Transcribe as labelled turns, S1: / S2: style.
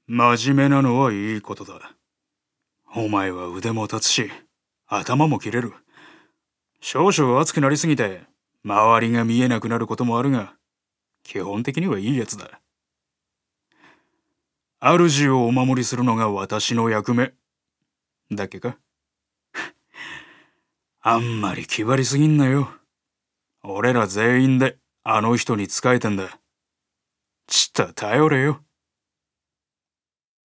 S1: 真面目なのはいいことだ。お前は腕も立つし、頭も切れる。少々熱くなりすぎて、周りが見えなくなることもあるが、基本的にはいいやつだ。主をお守りするのが私の役目。だっけか？あんまり気張りすぎんなよ。俺ら全員であの人に仕えてんだ。ちった頼れよ。